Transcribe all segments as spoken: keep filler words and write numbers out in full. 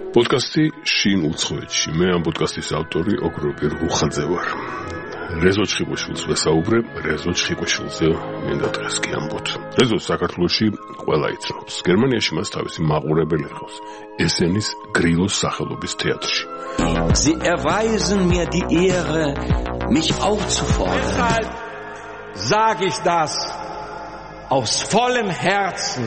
Podcasti შინ უცხოეთში. მე ამ პოდკასტის ავტორი ოქროპი რუხაძე ვარ. რეზო ჩხიკვეშვილს ვესაუბრე, რეზო ჩხიკვეშვილზე მინდა დღეს კი ამბოთ. რეზო საქართველოში ყველა იცნობს. გერმანიაში მას თავისი მაყურებელი ჰყავს. ესენის გრილოს სახელობის თეატრში. Sie erweisen mir die Ehre, mich aufzufordern. Deshalb sage ich das aus vollem Herzen.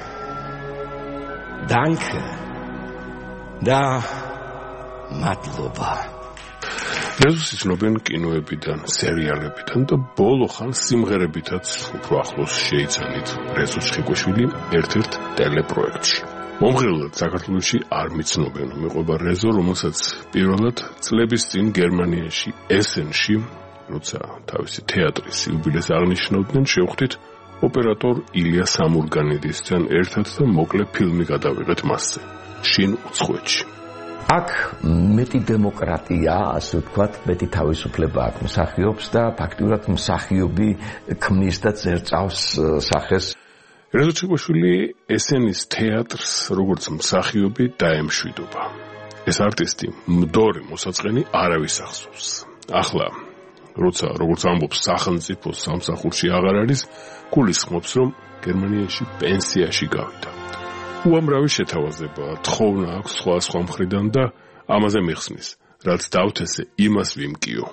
Danke. Da Madloba. რეზოს იცნობენ კინოებიდან, სერიალებიდან და ბოლო ხანს სიმღერებითაც უფრო ახლოს შეიცანით რეზო ჩხიკვეშვილი ერთ-ერთ ტელეპროექტში. მომღერლად საქართველოში არ მიცნობენ, მეყვება რეზო, რომელსაც პირველად წლების წინ გერმანიაში ესენში, როცა თავისი თეატრის იუბილეს აღნიშნავდნენ, შევხვდით ოპერატორ ილია სამურგანიდისთან ერთად და მოკლე ფილმი გადავიღეთ მასზე. შინ უცხოეთში. აქ მეტი დემოკრატია, ასე ვთქვათ, მეტი თავისუფლება აქ მსახიობს და ფაქტურად მსახიობი ქმნის და წერწავს სახეს. რეზო ჩხიკვეშვილი ესენის თეატრს როგორც მსახიობი დაემშვიდობა. ეს არტისტი მდორი მოსაწყენი არავის ახსოვს. ახლა, როცა როგორც ამბობს სახელმწიფო სამსახურში აღარ არის, გულისხმობს, რომ გერმანიაში პენსიაში გავიდა. უამრავი შეთავაზება, თხოვნა აქვს სხვა სხვა მხრიდან და ამაზე მიხსნის, რაც დავთესე, იმას ვიმკიო.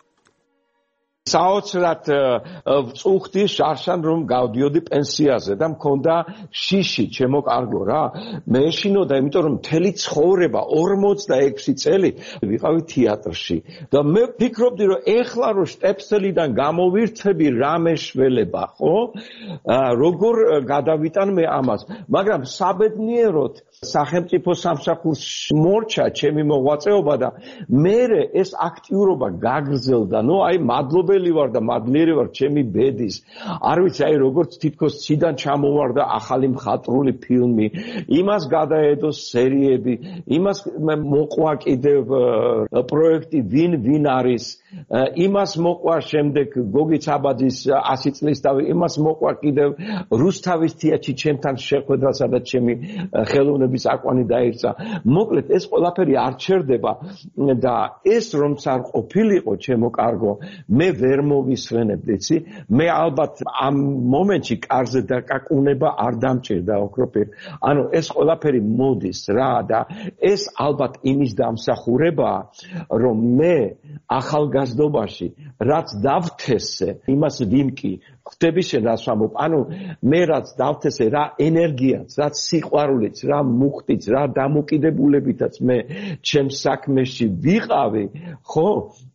საოცრად ვწუხდი შარშან რომ გავდიოდი პენსიაზე და მქონდა შიში ჩემო კარგო რა. მე ეშინოდა, იმიტომ რომ მთელი ცხოვრება ორმოცდაექვსი წელი ვიყავი თეატრში და მე ვფიქრობდი რომ ეხლა რომ შტეფსელიდან გამოვირთები რა მეშველება, ხო? როგორ გადავიტან მე ამას, მაგრამ საბედნიეროდ სახელმწიფო სამსახურში მორჩა ჩემი მოღვაწეობა და მე ეს აქტიურობა გაგრძელდა. ნუ აი მადლობელი ვარ და მადლიერი ვარ ჩემი ბედის. არ ვიცი, აი როგორც თითქოს ციდან ჩამოვარდა ახალი მხატვრული ფილმი, იმას გადაედო სერიები, იმას მოყვა კიდევ პროექტი ვინ ვინ არის, იმას მოყვა შემდეგ გოგი ცაბაძის ასი წლის დავი, იმას მოყვა კიდევ რუსთავის თეატრში ჩემთან შეხვედრა, სადაც ჩემი ხელოვნების აკვანი დაირწა. მოკლედ ეს ყველაფერი არ ჩერდება და ეს რომც არ ყოფილიყო ჩემო კარგო, მე ვერ მოვისვენებდი, იცი? მე ალბათ ამ მომენტში კარზე დაკაკუნება არ დამჭირდა ოქროპირ. ანუ ეს ყველაფერი მოდის რა და ეს ალბათ იმის დამსახურებაა, რომ მე ახალგაზრდობაში რაც დავთესე, იმას ვიმკი. ხვდები შენ რას ვამბობ? ანუ მე რაც დავთესე, რა ენერგიაც, რა სიყვარულიც, რა მუხტიც, რა დამოკიდებულებითაც მე ჩემ საქმეში ვიყავი, ხო?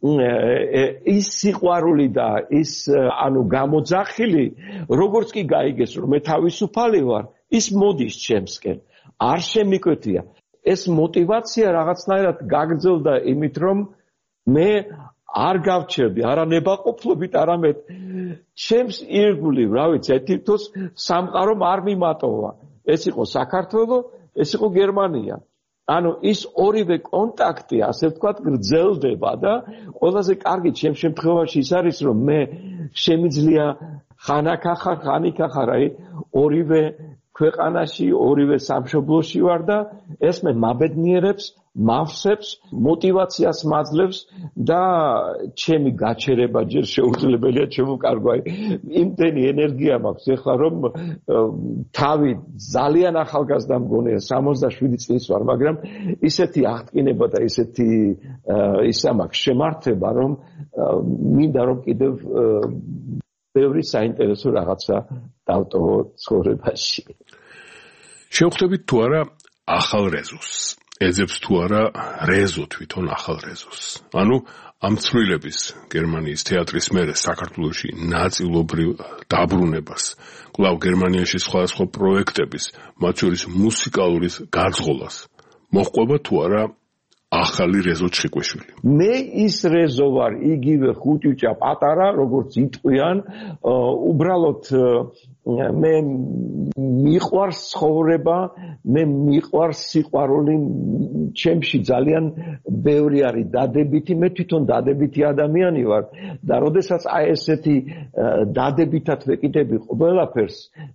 ის სიყვარული და ის ანუ გამოძახილი, როგორც კი გაიგეს რომ მე თავისუფალი ვარ, ის მოდის ჩემსკენ. არ შემიკვეთია. ეს мотивация რაღაცნაირად გაგრძელდა იმით, რომ მე არ გავჩერდი, არა ნებაყოფლობით, არამედ ჩემს ირგვლივ, რა ვიცი, თითქოს სამყარომ არ მიმატოვა. ეს იყო საქართველო, ეს იყო გერმანია. ანუ ის ორივე კონტაქტი, ასე ვთქვათ, გრძელდება და ყველაზე კარგი ჩემ შემთხვევაში ის არის, რომ მე შემიძლია ხანაკახარ, ხანიკახარ, აი ორივე ქვეყანაში, ორივე სამშობლოში ვარ და ეს მე მაბედნიერებს, მავსებს, мотиваციას მაძლევს და ჩემი გაჩერება ჯერ შეუძლებელია ჩემო კარგო. აი იმდენი ენერგია მაქვს ეხლა რომ თავი ძალიან ახალგაზრდა მგონია, სამოცდაშვიდი წლის ვარ, მაგრამ ისეთი აღტკინება და ისეთი ისა მაქვს შემართება, რომ მინდა რომ კიდევ ბევრი საინტერესო რაღაცა დავტოვო ცხოვრებაში. შევხვდებით თუ არა ახალ რეზოს? ეძებს თუ არა რეზო თვითონ ახალ რეზოს? ანუ ამ ცვლილების გერმანიის თეატრის მერე საქართველოში ნაწილობრივ დაბრუნებას, კვლავ გერმანიაში სხვადასხვა პროექტების, მათ შორის მუსიკალურის გაძღოლას მოჰყვება თუ არა ახალი რეზო ჩხიკვეშვილი? მე ის რეზო ვარ, იგივე ხუჭუჭა პატარა, როგორც იტყვიან, უბრალოდ მე მიყვარს ცხოვრება, მე მიყვარს სიყვარული, ჩემში ძალიან ბევრი არის დადებითი, მე თვითონ დადებითი ადამიანი ვარ და როდესაც აი ესეთი დადებითად ვეკიდები ყველაფერს,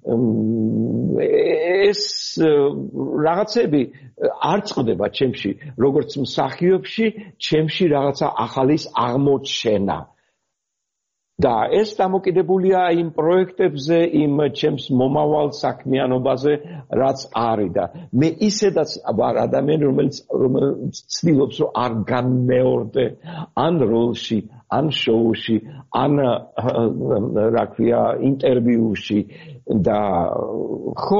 ეს რაღაცები არ წყდება ჩემში, როგორც მსახიობში, ჩემში რაღაცა ახალის აღმოჩენა. და ეს დამოკიდებულია იმ პროექტებზე, იმ ჩემს მომავალ საქმიანობაზე, რაც არის და მე ისედაც ვარ ადამიანი, რომელიც ცდილობს, რომ არ განმეორდე ან როლში, ან შოუში, ან რა ქვია, ინტერვიუში და ხო,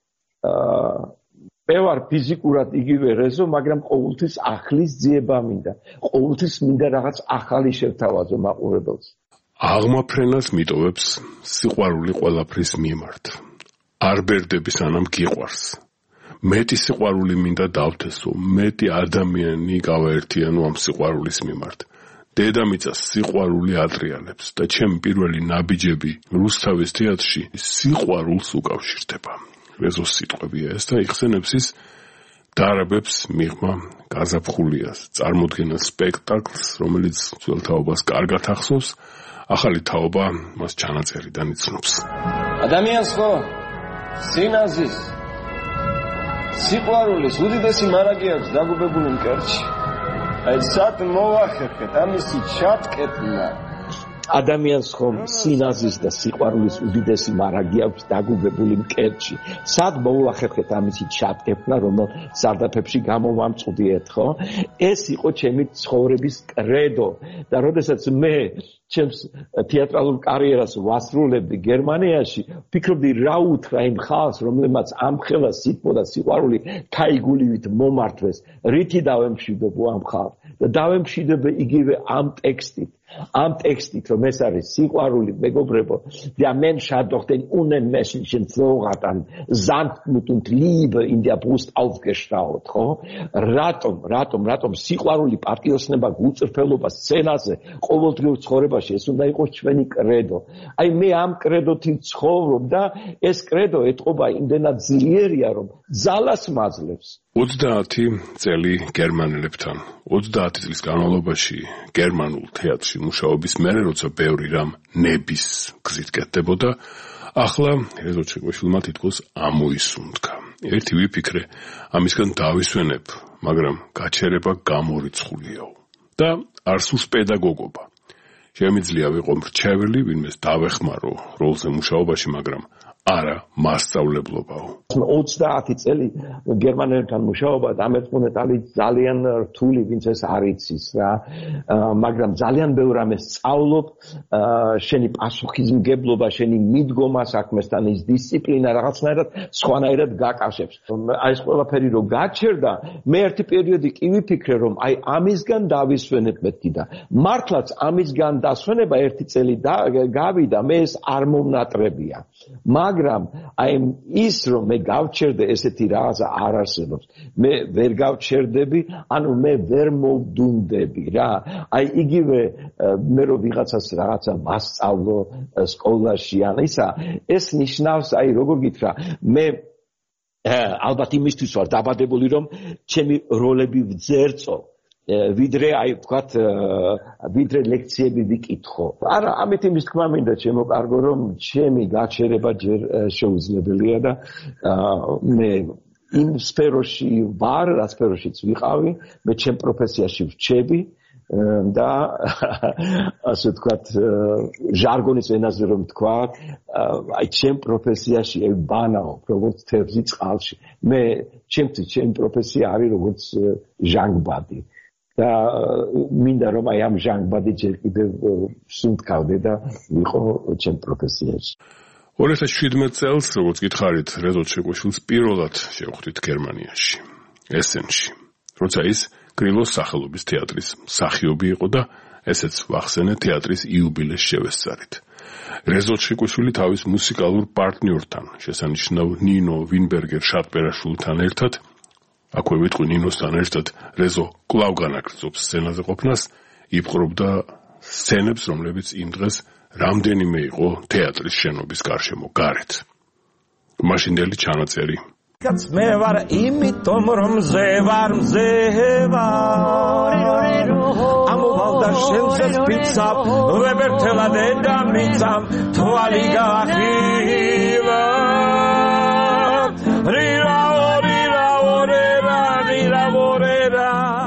მე ვარ ფიზიკურად იგივე რეზო, მაგრამ ყოველთვის ახლის ძიება მინდა. ყოველთვის მინდა რაღაც ახალი შევთავაზო მაყურებელს. აღმაფრენას მიტოვებს სიყვარული ყველაფრის მიმართ. არ ბერდები სანამ გიყვარს. მეტი სიყვარული მინდა დავთესო, მეტი ადამიანი გავაერთიანო ამ სიყვარულის მიმართ. დედამიწას სიყვარული ატრიალებს და ჩემი პირველი ნაბიჯები რუსთავის თეატრში სიყვარულს უკავშირდება. რეზოს სიტყვებია ეს და იხსენებს ის დარაბებს მიღმა გაზაფხულიას, წარმოდგენას სპექტაკლს, რომელიც ძველ თაობას კარგად ახსოვს, ახალი თაობა მას ჩანაწერიდან იცნობს. ადამიანს ხო სინაზის სიყვარულის უდიდესი მარაგი აქვს დაგუბებული მკერდში. აი სად მოვახერხეთ ამისი ჩატკეტნა. ადამიანს ხომ სინაზის და სიყვარულის უდიდესი მარაგი აქვს დაგუბებული მკერდში. სად მოვახერხეთ ამისი ჩატკეტნა, რომელ სარდაფებში გამოვამწვდიეთ, ხო? ეს იყო ჩემი ცხოვრების კრედო და როდესაც მე ჩემს თეატრალურ კარიერას ვასრულებდი გერმანიაში, ვფიქრობდი რა უთხრა იმ ხალხს, რომელმაც ამ ხელას სიტყვა და სიყვარული თაიგულივით მომართვეს, რითი დავემშვიდობო ამ ხალხს და დავემშვიდობე იგივე ამ ტექსტით. Am Textit, vom es არის სიყვარული, მეგობრებო, der Mensch hat doch den unmenschlichen Vorrat an Sanftmut und Liebe in der Brust aufgestaut, ხო? Ratom, ratom, ratom სიყვარული პატიოსნება გულწრფელობა სცენაზე, ყოველდღიურ ცხოვრებაში ეს უნდა იყოს ჩვენი კრედო. Აი მე ამ კრედოთი ცხოვრობ და ეს კრედო ეთყობა იმდენად ძლიერია, რომ ძალას მაძლევს. ოცდაათი წელი გერმანელებთან, ოცდაათი წლის განმავლობაში გერმანულ თეატრში მუშაობის მერე, როცა ბევრი რამ ნების გზით კეთდებოდა, ახლა რეზო ჩეკვეშვილმა თითქოს ამოისუნთქა. ერთი ვიფიქრე, ამისგან დავისვენებ, მაგრამ გაჩერება გამორიცხულიაო. და არ სურს პედაგოგობა. შემიძლია ვიყო მრჩეველი, ვინმეს დავეხმარო როლზე მუშაობაში, მაგრამ არა მასწავლებლობაო. ოცდაათი წელი გერმანელებთან მუშაობა დამერწმუნეთ არის ძალიან რთული, ვინც ეს არ იცის რა, მაგრამ ძალიან ბევრ რამეს სწავლობ, შენი პასუხისმგებლობა, შენი მიდგომა საქმესთან, ის დისციპლინა რაღაცნაირად სხვანაირად გაკავშირებს. აი ეს ყველაფერი რო გაჩერდა, მე ერთი პერიოდი კი ვიფიქრე, რომ აი ამისგან დავისვენებ მეთქი და მართლაც ამისგან დასვენება ერთი წელი გავიდა, მე ეს არ მომნატრებია. მაგრამ აი ის რომ მე გავჩერდე ესეთი რაღაცა არ არსებობს. მე ვერ გავჩერდები, ანუ მე ვერ მოვდუნდები რა. აი იგივე მე რომ ვიღაცას რაღაცა მასწავლო სკოლაში ან ისა, ეს ნიშნავს აი როგორ გითხრა, მე ალბათ იმისთვის ვარ დაბადებული, რომ ჩემი როლები ვძერწო. ვიდრე აი ვთქვათ ვიდრე ლექციები ვიკითხო. არა, ამით იმის თქმა მინდა ჩემო კარგო, რომ ჩემი გაჩერება ჯერ შეუძლებელია და მე იმ სფეროში ვარ, რა სფეროშიც ვიყავი, მე ჩემ პროფესიაში ვრჩები და ასე ვთქვათ ჟარგონის ენაზე რომ ვთქვა, აი ჩემ პროფესიაში ვბანაო, როგორც თევზი წყალში. მე ჩემთვის ჩემი პროფესია არის როგორც ჟანგბადი. და მინდა რომ აი ამ ჟანგბადი ჯერ კიდევ სუნთქავდე და ვიყო ჩემ პროფესიაში. ორი ათას შვიდმეტ წელს, როგორც გითხარით, რეზო ჩეკვეშვილს პირველად შევხვდით გერმანიაში, ესენში, როცა ის გრილოს სახელობის თეატრის მსახიობი იყო და ესეც ვახსენე თეატრის იუბილეს შევესწარით. რეზო ჩეკვეშვილი თავის მუსიკალურ პარტნიორთან, შესანიშნავ ნინო ვინბერგერ შატბერაშვილთან ერთად, აქვე ვიტყვი ნინოსთან ერთად რეზო კვლავ განაგრძობს სცენაზე ყოფნას, იპყრობდა სცენებს, რომლებიც იმ დღეს რამდენიმე იყო თეატრის შენობის გარშემო გარეთ. მაშინდელი ჩანაწერი. კაც მე ვარ იმიტომ რომ მზე ვარ მზე ვარ ამოვალდა შენზე სპიცა ვებერთელა დედამიწამ თვალი გაახილა რირა რირა ორერა რირა ორერა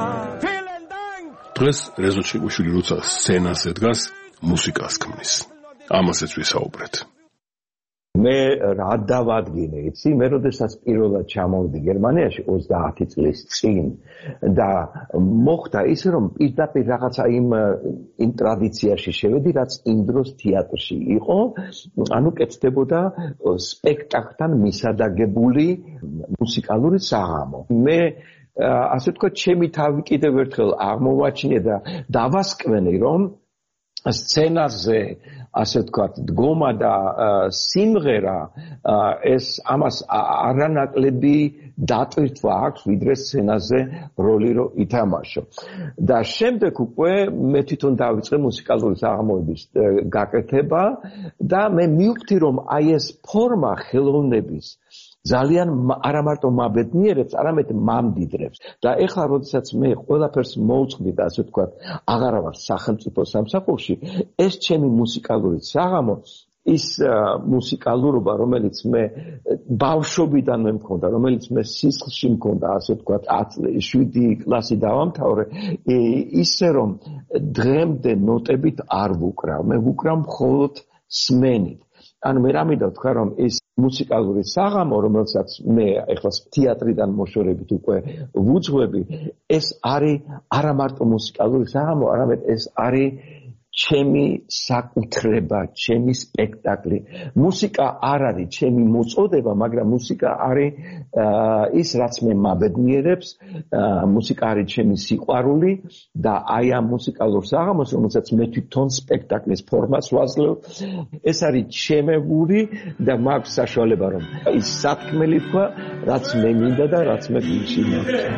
დღეს რეზო ჩიკვიშვილი როცა სცენაზე დგას მუსიკას ქმნის ამასაც ვისაუბრეთ. მე რა დავადგინე, იცი, მე როდესაც პირველად ჩამოვიდი გერმანიაში ოცდაათი წლის წინ და მოხდა ისე რომ პირდაპირ რაღაცა იმ იმ ტრადიციაში შევედი, რაც იმ დროს თეატრში იყო, ანუ კეთდებოდა სპექტაკლთან მისადაგებული მუსიკალური საღამო. მე ასე ვთქვათ, ჩემი თავი კიდევ ერთხელ აღმოვაჩინე და დავასკვენი, რომ სცენაზე ასე ვთქვათ, დგომა და სიმღერა ეს ამას არანაკლები დატვირთვა აქვს, ვიდრე სცენაზე როლი რო ითამაშო. და შემდეგ უკვე მე თვითონ დავიწყე მუსიკალური საღამოების გაკეთება და მე მივხვდი, რომ აი ეს ფორმა ხელოვნების ძალიან არამარტო მაბედნიერებს, არამედ მამდიდრებს. და ეხლა როდესაც მე ყველაფერს მოვწყდი და ასე ვთქვათ, აღარა ვარ სახელმწიფო სამსახურში, ეს ჩემი მუსიკალური საღამო, ის მუსიკალურობა, რომელიც მე ბავშვობიდანვე მქონდა, რომელიც მე სისხლში მქონდა, ასე ვთქვათ, შვიდი კლასი დავამთავრე, ისე რომ დღემდე ნოტებით არ ვუკრავ, მე ვუკრავ მხოლოდ სმენით. ანუ მე რამედა ვთქვა, რომ ეს მუსიკალური საღამო, რომელსაც მე ეხლა თეატრიდან მოშორებით უკვე ვუძღვები, ეს არის არა მარტო მუსიკალური საღამო, არამედ ეს არის ჩემი საკუთრება, ჩემი სპექტაკლი. მუსიკა არ არის ჩემი მოწოდება, მაგრამ მუსიკა არის ის, რაც მე მაბედნიერებს, მუსიკა არის ჩემი სიყვარული და აი ამ მუსიკალურ საღამოს, რომელსაც მე თვითონ სპექტაკლის ფორმას ვაძლევ, ეს არის ჩემეული და მაქვს საშუალება, რომ ის სათქმელი თქვა, რაც მე მინდა და რაც მე გვიჩინა.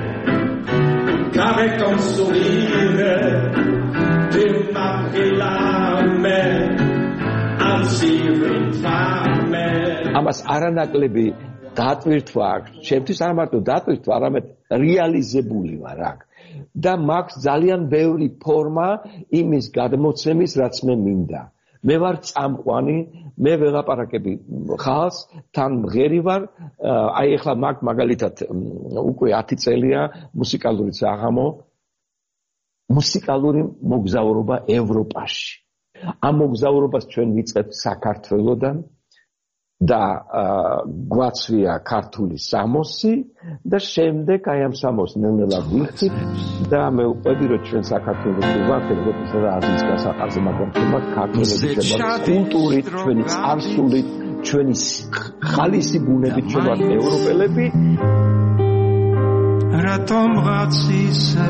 Avec ton sourire tu m'appelame ამას არანაკლები დატვირთვა აქვს. ჩემთვის არ მარტო დატვირთვა, არამედ რეალიზებული ვარ აქ. და მაქვს ძალიან ბევრი ფორმა იმის გადმოცემის, რაც მე მინდა. მე ვარ წამყვანი, მე ველაპარაკები ხალხს, თან მღერი ვარ, აი ახლა მაგ მაგალითად უკვე ათი წელია მუსიკალური საღამო, მუსიკალური მოგზაურობა ევროპაში. ამ მოგზაურობას ჩვენ ვიწყებთ საქართველოდან და გვაცვია ქართული სამოსი და შემდეგ აი ამ სამოს ნელ-ნელა ვიხდით და მე ვყვები, რომ ჩვენ საქართველოში ვართ ევროპისა და აზიის გასაყარზე, მაგრამ თუმცა ქართველების კულტურით, ჩვენი წარსულით, ჩვენი ხალისი ბუნებით ჩვენ ვართ ევროპელები. რატომ რაცისე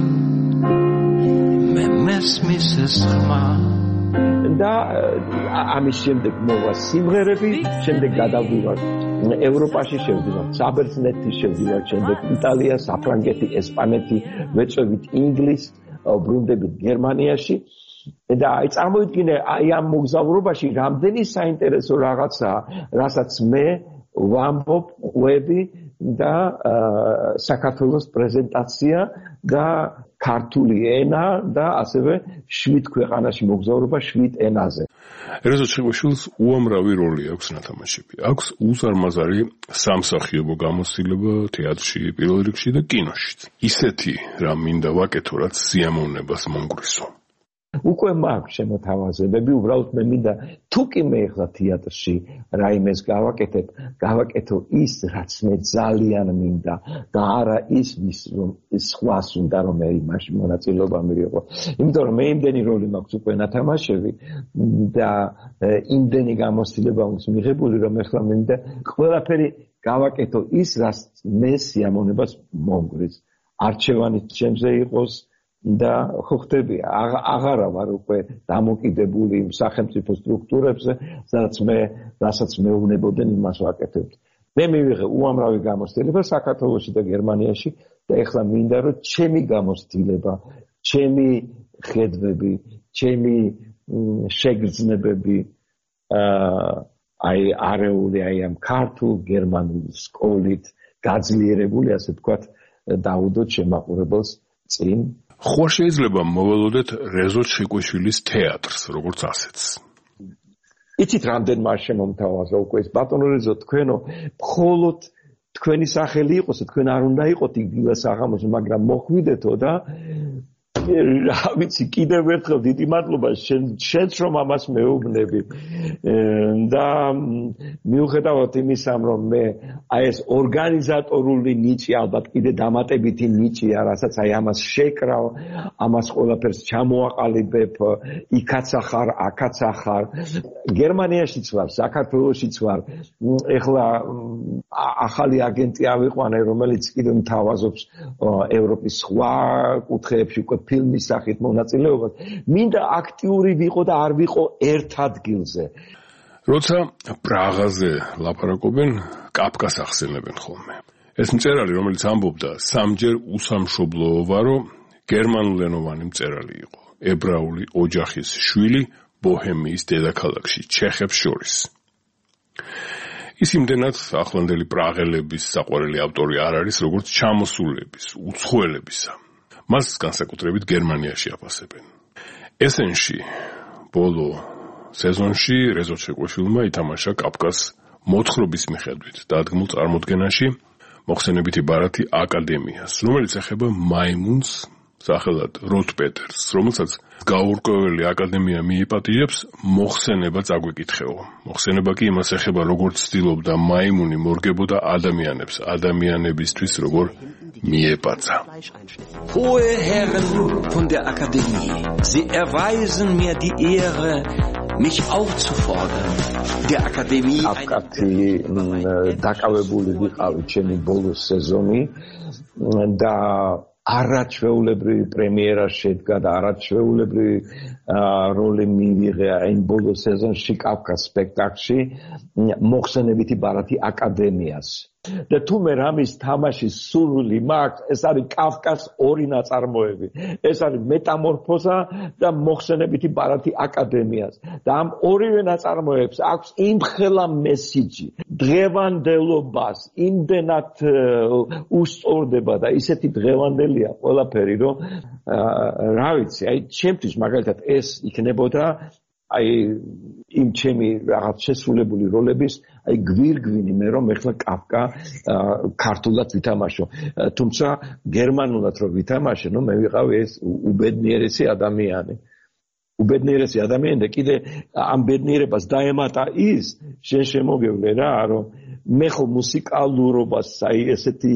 მე მესმის ეს ხმა და ამის შემდეგ მოვა სიმღერები, შემდეგ გადავდივარ ევროპაში, შევდივარ საბერძნეთი, შევდივარ შემდეგ იტალია, საფრანგეთი, ესპანეთი, ვეწვევით ინგლისს, ბრუნდებით გერმანიაში და აი წარმოიდგინე აი ამ მოგზაურობაში რამდენი საინტერესო რაღაცაა, რასაც მე ვამბობ, ყვები და საქართველოს პრეზენტაცია და ქართული ენა და ასევე შვიდ ქვეყანაში მოგზაურობა შვიდ ენაზე. რეზო ჩიკვიშვილს უამრავი როლი აქვს ნათამაშები. აქვს უზარმაზარი სამსახიობო გამოცდილება თეატრში, პირველ რიგში და კინოშიც. ისეთი რამ მინდა ვაკეთო, რაც სიამოვნებას მომგვრისო. უკვე მაქვს შემოთავაზებები, უბრალოდ მე მინდა თუ კი მე ახლა თეატრში რაიმეს გავაკეთებ, გავაკეთო ის, რაც მე ძალიან მინდა და არა ის, ვის რომ სხვას უნდა რომ მე იმაში მონაწილეობა მივიღო. იმიტომ რომ მე იმდენი როლი მაქვს უკვე ნათამაშები და იმდენი გამოცდილება აქვს მიღებული, რომ ახლა მე მინდა ყველაფერი გავაკეთო ის, რაც მე სიამოვნებას მომგვრის. არჩევანი ჩემზე იყოს და ხო ხტები, აღარა ვარ უკვე დამოკიდებული იმ სახელმწიფო სტრუქტურებზე, სადაც მე, რასაც მეუბნებოდნენ, იმას ვაკეთებთ. მე მივიღე უამრავი გამოცდილება საქართველოში და გერმანიაში და ეხლა მინდა, რომ ჩემი გამოცდილება, ჩემი ხედვები, ჩემი შეგრძნებები აი არეული აი ამ ქართულ გერმანულ სკოლით გაძლიერებული, ასე ვთქვათ, დაუდოთ შემაყურებელს წინ. ხო შეიძლება მოველოდეთ რეზო ჩხიკვიშვილის თეატრს, როგორც ასეთს. იცით რამდენმა შემომთავაზა უკვე ეს ბატონო რეზო თქვენო, მხოლოდ თქვენი სახელი იყოს, თქვენ არ უნდა იყოთ იგივე საღამოს, მაგრამ მოხვიდეთო და რა ვიცი, კიდევ ერთხელ დიდი მადლობა შენც რომ ამას მეუბნები და მიუხედავად იმისა, რომ მე აი ეს ორგანიზატორული ნიჭი ალბათ კიდე დამატებითი ნიჭია, რასაც აი ამას შეკრავ, ამას ყველაფერს ჩამოაყალიბებ, იქაც ახარ, აქაც ახარ, გერმანიაშიც ვარ, საქართველოშიც ვარ, ეხლა ახალი აგენტი ავიყვანე, რომელიც კიდე მთავაზობს ევროპის სხვა კუთხეებში უკვე ფილმის სახით მონაწილეობას, მინდა აქტიური ვიყო და არ ვიყო ერთ ადგილზე. როცა პრაღაზე ლაპარაკობენ, კაფკას ახსენებენ ხოლმე. ეს მწერალი, რომელიც ამბობდა, სამჯერ უსამშობლოა, რომ გერმანულენოვანი მწერალი იყო, ებრაული ოჯახის შვილი ბოჰემიის დედაქალაქში, ჩეხებს შორის. ის იმდენად ახლანდელი პრაღელების საყვარელი ავტორი არ არის, როგორც ჩამოსულების, უცხოელებისა. მას განსაკუთრებით გერმანიაში აფასებენ. ესენში ბოლო სეზონში რეზო ჩხიკვიშვილმა ითამაშა კაფკას მოთხრობის მიხედვით დადგმულ წარმოდგენაში მოხსენებითი ბარათი აკადემიას, რომელიც ეხება მაიმუნს სახელად როთ პეტერს, რომელსაც გაურკვეველი აკადემია მიიპატიჟებს, მოხსენება წაგვიკითხეო. მოხსენება კი იმას ეხება, როგორც ცდილობდა მაიმუნი მორგებოდა ადამიანებს, ადამიანებისთვის როგორ მიეპაცა. Hohe Herren von der Akademie, Sie erweisen mir die Ehre, mich aufzufordern. Der Akademie აკათი დაკავებული ვიყავი ჩემი ბოლო სეზონი და არაჩვეულებრივი პრემიერა შედგა და არაჩვეულებრივი როლი მივიღე იმ ბოლო სეზონში კაფკას სპექტაკლში მოხსენებითი ბარათი აკადემიას. და თუ მე რამის თამაშის სურვილი მაქვს, ეს არის კაფკას ორი ნაწარმოები. ეს არის მეტამორფოზა და მოხსენებითი ბარათი აკადემიას. და ამ ორივე ნაწარმოებს აქვს იმხელა მესიჯი, დღევანდელობას, იმდენად უსწორდება და ისეთი დღევანდელია ყველაფერი, რომ რა ვიცი, აი ჩემთვის მაგალითად ეს იქნებოდა აი იმ ჩემი რაღაც შესრულებული როლების აი გვირგვინი მე რომ ეხლა კაფკა ქართულად ვითამაშო, თუმცა გერმანულად რომ ვითამაშე, ნუ მე ვიყავი ეს უბედნიერესი ადამიანი. უბედნიერესი ადამიანი და კიდე ამ ბედნიერებას დაემატა ის, შენ შემოგევლე რა, რომ მე ხო მუსიკალურობას აი ესეთი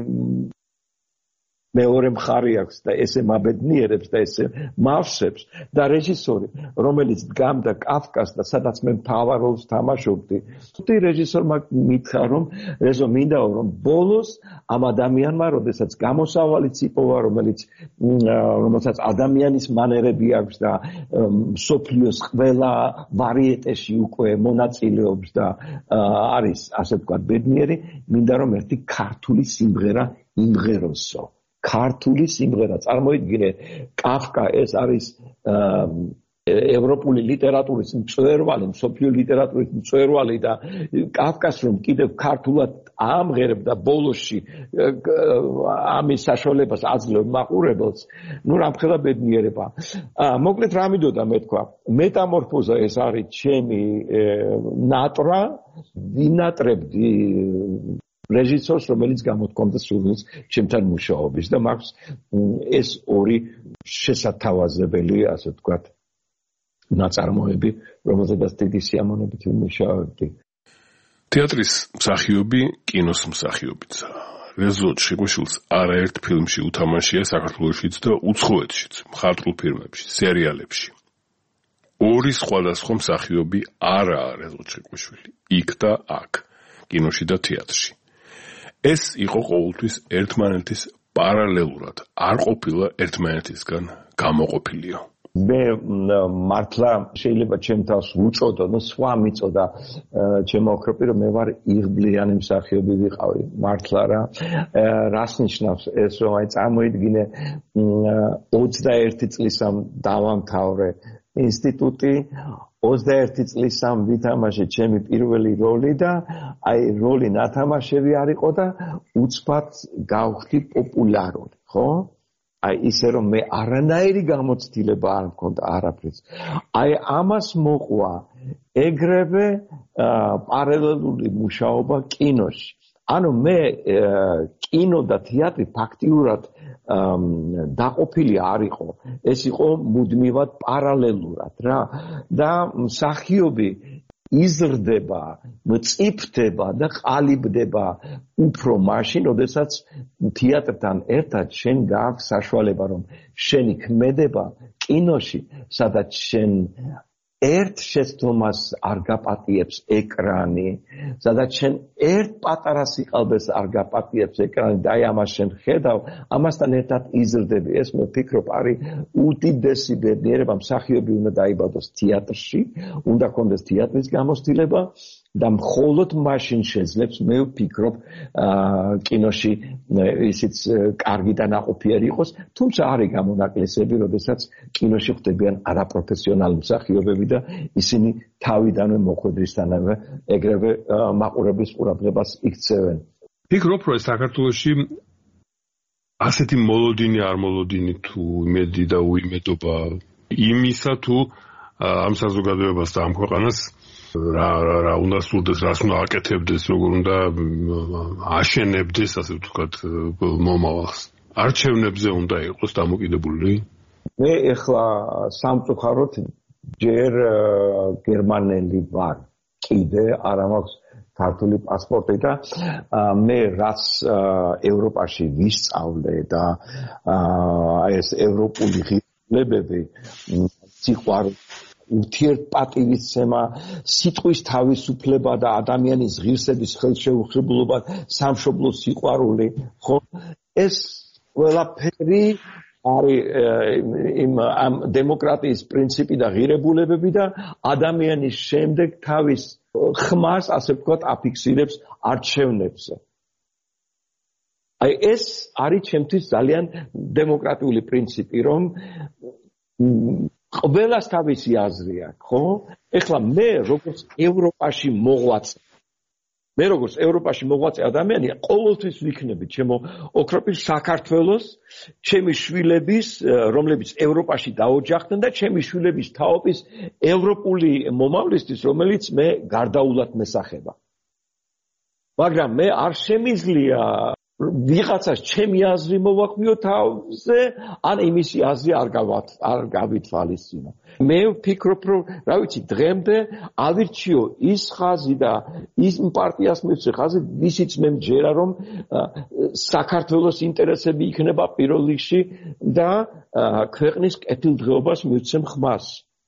მეორე მხარი აქვს და ესე მაბედნიერებს და ესე მავსებს და რეჟისორი, რომელიც დგამდა კაფკას და სადაც მე მთავარ როლს თამაშობდი, თუმცა რეჟისორმა მითხრა, რომ რეზო მინდაო, რომ ბოლოს ამ ადამიანმა, როდესაც გამოსავალიც იპოვა, რომელიც რომელსაც ადამიანის მანერები აქვს და მსოფლიოს ყველა ვარიეტეში უკვე მონაწილეობს და არის, ასე ვთქვათ, ბედნიერი, მინდა რომ ერთი ქართული სიმღერა იმღეროსო. ქართული სიმღერა, წარმოიდგინე, კაფკა ეს არის ევროპული ლიტერატურის მწვერვალი, მსოფლიო ლიტერატურის მწვერვალი და კაფკას რომ კიდევ ქართულად ამღერებ და ბოლოში ამის საშუალებას აძლევ მაყურებელს, ნუ რამხელა ბედნიერება. მოკლედ რა მინდოდა მე თქვა, მეტამორფოზა ეს არის ჩემი ნატრა, ვინატრებდი რეჟისორს, რომელიც გამოთქვამდა სურვილს ჩემთან მუშაობის და მაქვს ეს ორი შესათავაზებელი, ასე ვთქვათ, ნაწარმოები, რომელზედაც დიდი სიამოვნებით ვიმუშავებდი. თეატრის მსახიობი კინოს მსახიობიცა. რეზო ჩხიკვიშვილს არაერთ ფილმში უთამაშია საქართველოშიც და უცხოეთშიც, მხატვრულ ფილმებში, სერიალებში. ორი სხვადასხვა მსახიობი არაა რეზო ჩხიკვიშვილი, იქ და აქ, კინოში და თეატრში. ეს იყო ყოველთვის ერთმანეთის პარალელურად, არ ყოფილა ერთმანეთისგან გამოყოფილიო. მე მართლა შეიძლება ჩემ თავს ვუწოდო, ნუ სხვა მიწოდა ჩემო ოქროპი, რომ მე ვარ იღბლიანი მსახიობი ვიყავი, მართლა რა. რას ნიშნავს ეს, რომ აი წარმოიდგინე ოცდაერთი წლისამ დავამთავრე ინსტიტუტი, ოცდაერთი წლისამ ვითამაშე ჩემი პირველი როლი და აი როლი ნათამაშები არ იყო და უცბად გავხდი პოპულარული, ხო? აი ისე რომ მე არანაირი გამოცდილება არ მქონდა არაფრის. აი ამას მოყვა ეგრევე პარალელური მუშაობა კინოში. ანუ მე კინო და თეატრი ფაქტიურად დაყოფილი არ იყო. ეს იყო მუდმივად პარალელურად რა და მსახიობი იზრდება, მწიფდება და ყალიბდება უფრო მაშინ, როდესაც თეატრთან ერთად შენ გააქვს საშუალება, რომ შენი ქმედება კინოში, სადაც შენ ერთ შეცდომას არ გაპატიებს ეკრანი, სადაც შენ ერთ პატარა სიყალბეს არ გაპატიებს ეკრანი და აი ამას შენ ხედავ, ამასთან ერთად იზრდები. ეს მე ვფიქრობ, არის უდიდესი ბედნიერება, მსახიობი უნდა დაიბადოს თეატრში, უნდა კონდეს თეატრის გამოცდილება და მხოლოდ მაშინ შეძლებს, მე ვფიქრობ, კინოში ისიც კარგი და ნაყოფიერი იყოს, თუმცა არის გამონაკლისები, როდესაც კინოში ხდებიან არაპროფესიონალი მსახიობები და ისინი თავიდანვე მოხვედრისთანავე ეგრევე მაყურებლის ყურადღებას იქცევენ. ფიქრობ, რომ საქართველოში ასეთი მოლოდინი არ მოლოდინი თუ იმედი და უიმედობა იმისა თუ ამ საზოგადოებას და ამ ქვეყანას რა რა უნდა სურდეს, რას უნდა აკეთებდეს, როგორ უნდა აშენებდეს, ასე ვთქვათ, მომავალს. არჩევნებზე უნდა იყოს დამოკიდებული? მე ეხლა სამწუხაროდ ჯერ გერმანელი ვარ, კიდე არ მაქვს ქართული პასპორტი და მე რაც ევროპაში ვისწავლე და ეს ევროპული ღირებულებები, სიყვარული, ურთიერთპატივისცემა, სიტყვის თავისუფლება და ადამიანის ღირსების ხელშეუხებლობა, სამშობლო სიყვარული, ხო? ეს ყველაფერი არის იმ ამ დემოკრატიის პრინციპი და ღირებულებები და ადამიანის შემდეგ თავის ხმას, ასე ვთქვათ, აფიქსირებს არჩევნებზე. აი ეს არის ჩემთვის ძალიან დემოკრატიული პრინციპი, რომ ყველას თავისი აზრი აქვს, ხო? ეხლა მე როგორც ევროპაში მოღვაწე მე როგორც ევროპაში მოღვაწე ადამიანი, ყოველთვის ვიქნები ჩემო ოქროპის საქართველოს, ჩემი შვილების, რომლებიც ევროპაში დაოჯახდნენ და ჩემი შვილების თაობის ევროპული მომავლისთვის, რომელიც მე გარდაულად მესახება. მაგრამ მე არ შემიძლია ვიღაცას ჩემი აზრი მოვახვიო თავზე, ან იმისი აზრი არ გავათ არ გავითვალისწინო. მე ვფიქრობ, რომ რა ვიცი, დღემდე ავირჩიო ის ხაზი და ის პარტიას მივცე ხაზი, ვისიც მე მჯერა, რომ საქართველოს ინტერესები იქნება პირველ რიგში და ქვეყნის კეთილდღეობას მივცემ ხმას.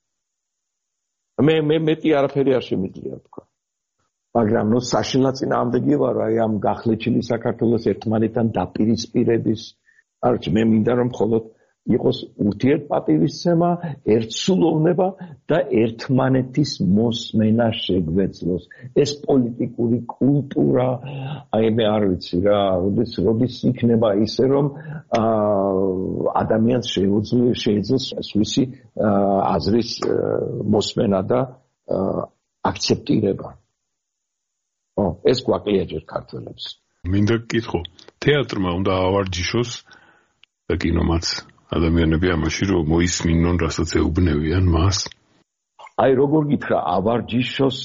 მე მე მეტი არაფერი არ შემიძლია თქვა. მაგრამ ნუ საშინლად წინააღმდეგი ვარ აი ამ გახლეჩილი საქართველოს ერთმანეთთან დაპირისპირების. არჩი მე მინდა რომ მხოლოდ იყოს ურთიერთპატივისცემა, ერთსულოვნება და ერთმანეთის მოსმენა შეგვეძლოს. ეს პოლიტიკური კულტურა, აი მე არ ვიცი რა, როდის როდის იქნება ისე რომ ადამიანს შეეძლოს სხვისი აზრის მოსმენა და აქცეპტირება. ო, ეს გვაკლია ჯერ ქართველებს. მინდა გკითხო, თეატრმა უნდა ავარჯიშოს და კინომაც ადამიანები ამაში რომ მოისმინონ, რასაც ეუბნევიან მას. აი როგორ გითხრა, ავარჯიშოს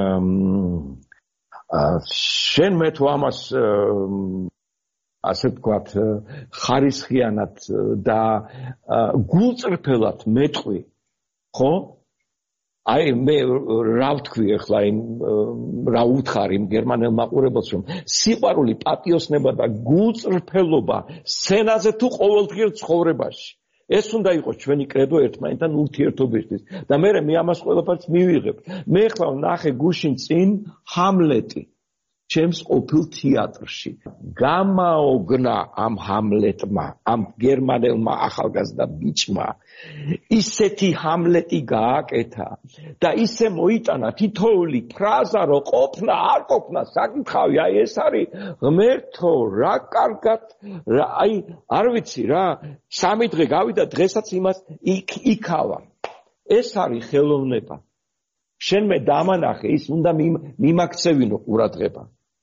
შენ მე თუ ამას ასე ვთქვათ, ხარისხიანად და გულწრფელად მეტყვი, ხო? აი მე რა ვთქვი ახლა იმ რა უთხარ იმ გერმანელ მაყურებელს, რომ სიყვარული, პატიოსნება და გულწრფელობა სცენაზე თუ ყოველდღიურ ცხოვრებაში, ეს უნდა იყოს ჩვენი კრედო ერთმანეთთან ურთიერთობისთვის და მე მე ამას ყველაფერს მივიღებ. მე ახლა ნახე გუშინ წინ ჰამლეტი. ჩემს ყოფილ თეატრში გამაოგნა ამ ჰამლეტმა, ამ გერმანელმა ახალგაზრდა ბიჭმა ისეთი ჰამლეტი გააკეთა და ისე მოიტანა თითოეული ფრაზა რო ყოფნა არ ყოფნა საკითხავი, აი ეს არის ღმერთო რა კარგად, აი არ ვიცი რა, სამი დღე გავიდა დღესაც იმას იქავა. ეს არის ხელოვნება. შენ მე დამანახე, ის უნდა მიმაქცევინო ყურადღება.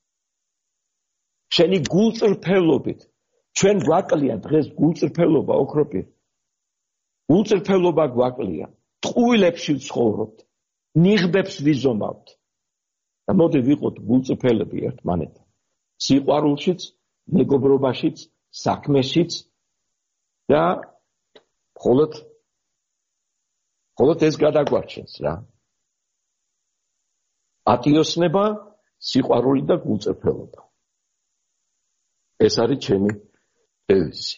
შენი გულწრფელობით, ჩვენ გვაკლია დღეს გულწრფელობა ოქროპირ. გულწრფელობა გვაკლია. ტყუილებში ვცხოვრობთ, ნიღბებს ვიზომავთ. და მოდი ვიყოთ გულწრფელები ერთმანეთთან. სიყვარულშიც, მეგობრობაშიც, საქმეშიც და მხოლოდ მხოლოდ ეს გადაგვარჩენს რა. ატიოსნება, სიყვარული და გულწრფელობა. ეს არის ჩემი დევიზი.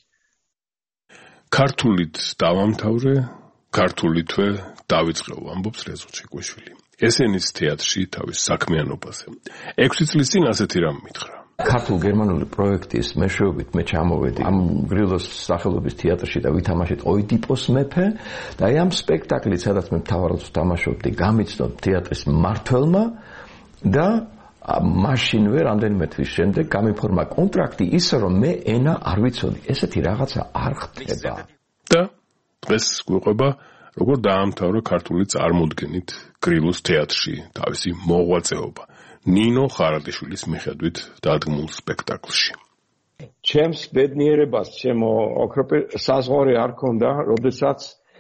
ქართულით დავამთავრე, ქართულითვე დავიწყეო, ამბობს რეზო ჩიკვიშვილი. ესენის თეატრში თავის საქმიანობაზე. ექვსი წლის წინ ასეთი რამ მითხრა. ქართულ-გერმანული პროექტის მეშვეობით მე ჩამოვედი ამ გრილოს სახელობის თეატრში და ვითამაშეთ ოიდიპოს მეფე და აი ამ სპექტაკლით, სადაც მე მთავარ როლს ვთამაშობდი, გამიცნო თეატრის მმართველმა და მაშინვე რამდენიმე თვის შემდეგ გამიფორმა კონტრაქტი ისე რომ მე ენა არ ვიცოდი. ესეთი რაღაცა არ ხდება. და დღეს გვიყვება როგორ დაამთავრა ქართული წარმოდგენით გრილოს თეატრში თავისი მოღვაწეობა. ნინო ხარატიშვილის მიხედვით დადგმულ სპექტაკლში. ჩემს ბედნიერებას, ჩემო ოქროპირ საზღვარი არ ქონდა, როდესაც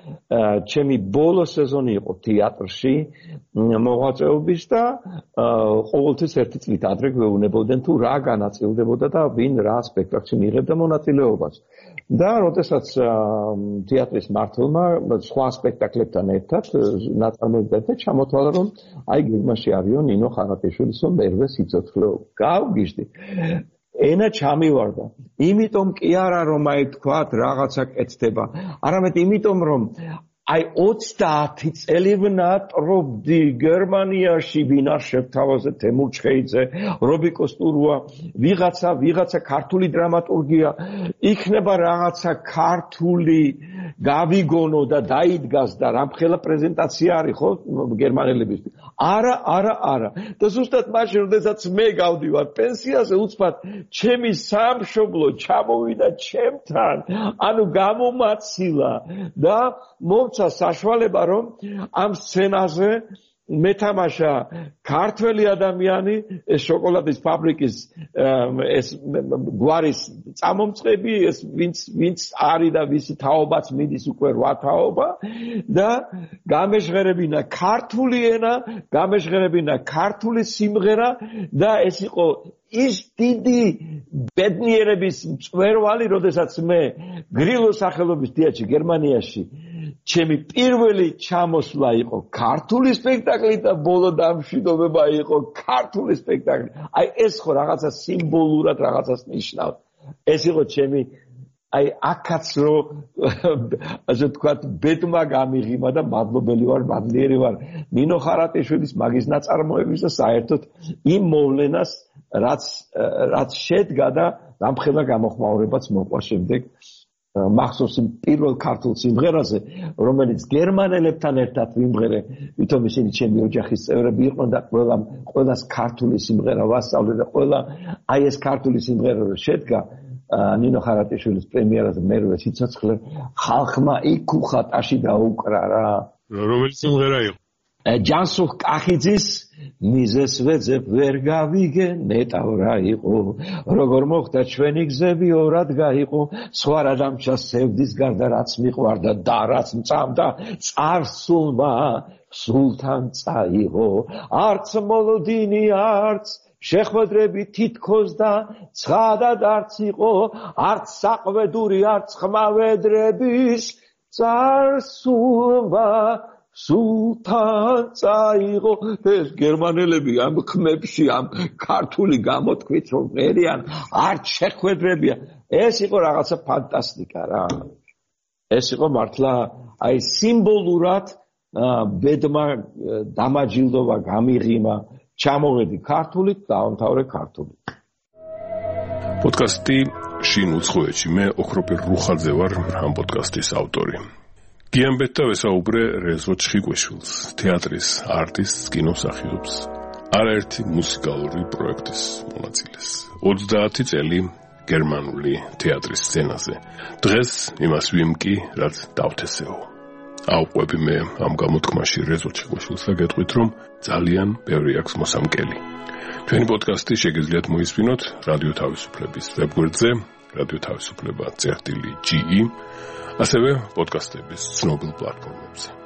ჩემი ბოლო სეზონი იყო თეატრში მოღვაწეობის და ყოველთვის ერთი წლით ადრე გვეუბნებოდნენ თუ რა განაწილდებოდა და ვინ რა სპექტაკლში მიიღებდა მონაწილეობას. და როდესაც თეატრის მმართველმა სხვა სპექტაკლებთან ერთად ნაწარმოებთან ერთად ჩამოთვალა რომ აი გეგმაში არისო ნინო ხარატიშვილის მერვე სიცოცხლე გავგიჟდი. ენა ჩამივარდა. იმიტომ კი არა რომ აი თქვათ რაღაცა კეთდება, არამედ იმიტომ რომ აი ოცდაათი წელი ვნატრობდი გერმანიაში ვინარ შევთავაზე თემურ ჩხეიძე, რობიკო სტურუა, ვიღაცა, ვიღაცა ქართული დრამატურგია, იქნება რაღაცა ქართული გავიგონო და დაიდგას და რამხელა პრეზენტაცია არის ხო გერმანელებისთვის. არა, არა, არა. და ზუსტად მაშინ, როდესაც მე გავდივარ პენსიაზე, უცბად ჩემი სამშობლო ჩამოვიდა ჩემთან, ანუ გამომაცილა და მომცა საშუალება რომ ამ სცენაზე მეთამაშა ქართველი ადამიანი, ეს შოკოლადის ფაბრიკის ეს გვარის წამომწყები, ეს ვინც ვინც არის და ვისი თაობაც მიდის უკვე რვა თაობა და გამეჟღერებინა ქართული ენა, გამეჟღერებინა ქართული სიმღერა და ეს იყო ის დიდი ბედნიერების მწვერვალი, როდესაც მე გრილოს სახელობის თეატრში გერმანიაში ჩემი პირველი ჩამოსვლა იყო ქართული სპექტაკლი და ბოლო დამშვიდობება იყო ქართული სპექტაკლი. აი ეს ხო რაღაცა სიმბოლურად რაღაცას ნიშნავს. ეს იყო ჩემი აი აქაც რო ასე თქვა ბედმა გამიღიმა და მადლობელი ვარ, მადლიერი ვარ ნინო ხარატიშვილის მაგის ნაწარმოების და საერთოდ იმ მოვლენას რაც რაც შედგა და რამხელა გამოხმაურებაც მოყვა შემდეგ მახსოვს იმ პირველ ქართულ სიმღერაზე, რომელიც გერმანელებთან ერთად ვიმღერე, ვითომ ისინი ჩემი ოჯახის წევრები იყვნენ და ყველა ყველას ქართული სიმღერა ვასწავლე და ყველა აი ეს ქართული სიმღერა რო შედგა ნინო ხარატიშვილის პრემიერაზე მერვე სიცოცხლე ხალხმა იქ უხატაში დაუკრა რა. რომელი სიმღერა იყო? ჯანსუღ კახიძის მიზეს ვეძებ ვერ გავიგე ნეტავრა იყო როგორ მოხდა ჩვენი გზები ორად გაიყო სხვა რა დამჩა სევდის გარდა რაც მიყვარდა და რაც მწამდა წარსულმა სულთან წაიღო არც მოლოდინი არც შეხვედრები თითქოს და ცხადად არც იყო არც საყვედური არც ხმავედრების წარსულმა სულთან წაიღო. ეს გერმანელები ამ ხმებში ამ ქართული გამოთქვით რომ მერიან არც შეხვედრებია, ეს იყო რაღაცა ფანტასტიკა რა. ეს იყო მართლა აი სიმბოლურად ბედმა დამაჯილდოვა, გამიღიმა ჩამოვედი ქართულით, დავამთავრე ქართულით. პოდკასტი შინ უცხოეთში. მე ოქროპირ რუხაძე ვარ, ამ პოდკასტის ავტორი. გიამბეთ და ვესაუბრე რეზო ჩხიკვეშვილს, თეატრის არტისტს, კინომსახიობს, არაერთი მუსიკალური პროექტის მონაწილეს. ოცდაათი წელი გერმანული თეატრის სცენაზე. დღეს იმას ვიმკი, რაც დავთესეო. ავყვები მე ამ გამოთქმაში რეზო ჩხიკვეშვილს და გეტყვით, რომ ძალიან ბევრი აქვს მოსამკელი. ჩვენი პოდკასტი შეგიძლიათ მოისმინოთ რადიო თავისუფლების ვებგვერდზე, რადიო თავისუფლება წერტილი ჯი ი, ასევე პოდკასტების ცნობილ პლატფორმებზე.